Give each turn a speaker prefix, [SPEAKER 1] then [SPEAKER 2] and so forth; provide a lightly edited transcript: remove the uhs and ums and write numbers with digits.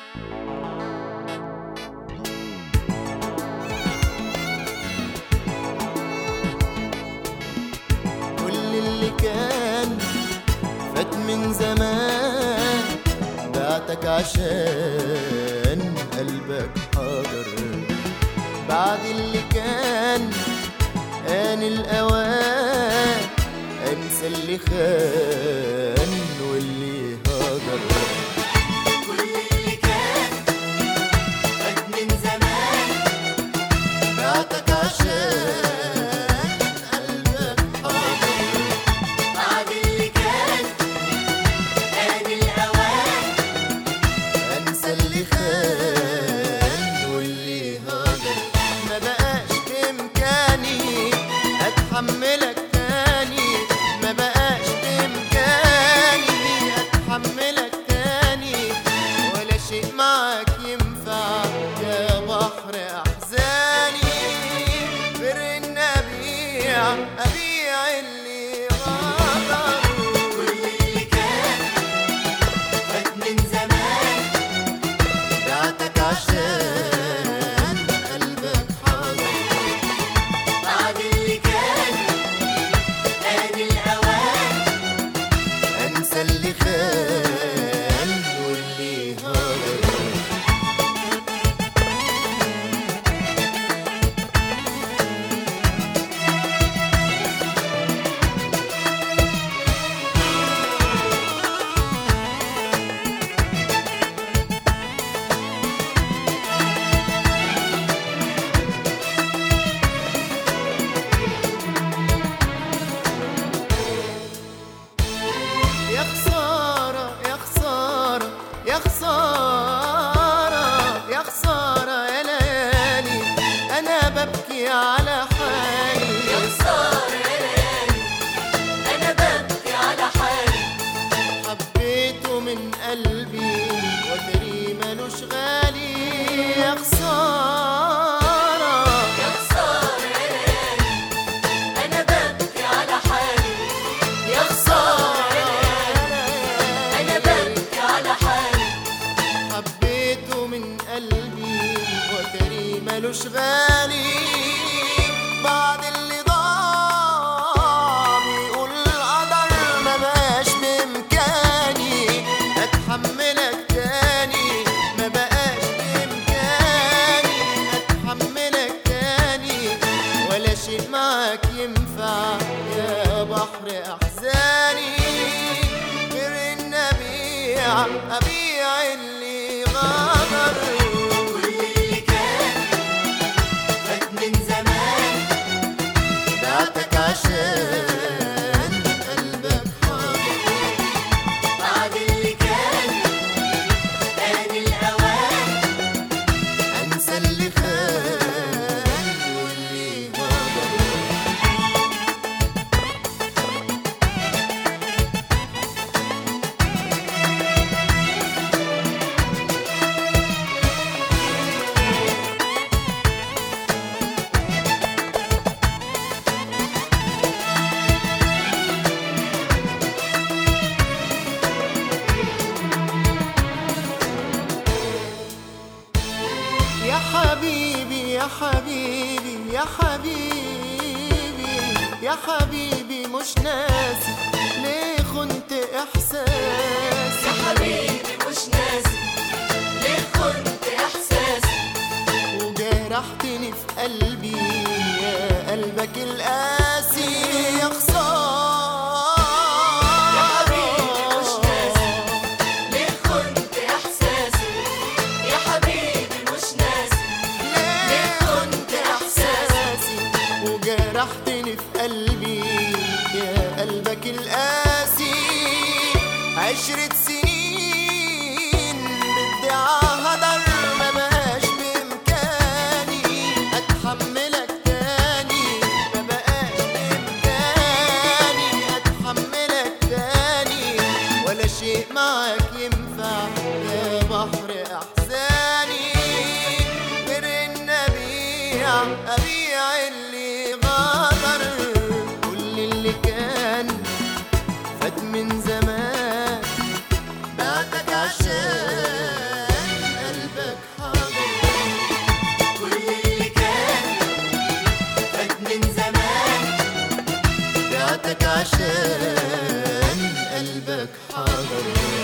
[SPEAKER 1] كل اللي كان فات من زمان بعتك عشان قلبك حاضر. بعد اللي كان آن الأوان أنسى اللي خان واللي هاجر.
[SPEAKER 2] كل اللي كان فات من زمان
[SPEAKER 1] بعتك عشان قلبك حاضر.
[SPEAKER 2] بعد اللي كان آن الأوان
[SPEAKER 1] أنسى اللي خان واللي هاجر. ما بقاش بإمكاني أتحملك تاني، ما بقاش بإمكاني أتحملك تاني، ولا شيء معاك ينفع يا بحر أحزاني. غير إن أبيع اللي غدر.
[SPEAKER 2] كل اللي كان فات من زمان
[SPEAKER 1] بعتك عشان قلبك حاضر.
[SPEAKER 2] بعد اللي كان آن الأوان
[SPEAKER 1] أنسى اللي خان واللي هاجر. يا خسارة يا خسارة يا خسارة يا خسارة يا ليالي، أنا ببكي على حالي.
[SPEAKER 2] يا خسارة يا ليالي أنا ببكي على حالي.
[SPEAKER 1] حبيته من قلبي وتري ملوش غالي. يا خسارة
[SPEAKER 2] يا خسارة يا ليالي أنا ببكي على حالي. يا خسارة يا ليالي أنا ببكي على حالي.
[SPEAKER 1] حبيته من قلبي وتري ملوش غالي. بعد اللي ضاع بيقول القدر، ما بقاش بإمكاني أتحملك تاني، ما بقاش بإمكاني أتحملك تاني، ولا شيء معاك ينفع يا بحر أحزاني. غير إن أبيع اللي غدر.
[SPEAKER 2] كل اللي كان فات من زمان
[SPEAKER 1] بعتك عشان قلبك حاضر.
[SPEAKER 2] بعد اللي كان آن الأوان
[SPEAKER 1] أنسى اللي خان واللي هاجر. يا حبيبي يا حبيبي يا حبيبي يا حبيبي مش ناسي ليه خنت إحساسي.
[SPEAKER 2] يا حبيبي مش ناسي ليه خنت إحساسي.
[SPEAKER 1] وجرحتني في قلبي يا قلبك القاسي. يا خسارة
[SPEAKER 2] يا حبيبي مش ناسي ليه خنت إحساسي. يا حبيبي مش ناسي
[SPEAKER 1] ليه كنت إحساسي. وجرحتني في قلبي يا قلبك القاسي. 10 سنين بادعاء هدر، ما بقاش بإمكاني أتحملك تاني، ما بقاش بإمكاني أتحملك تاني، ولا شيء معاك ينفع يا بحر أحزاني. غير إن أبيع اللي غدر. كل اللي كان فات من زمان بعتك عشان بعتك عشان قلبك حضر.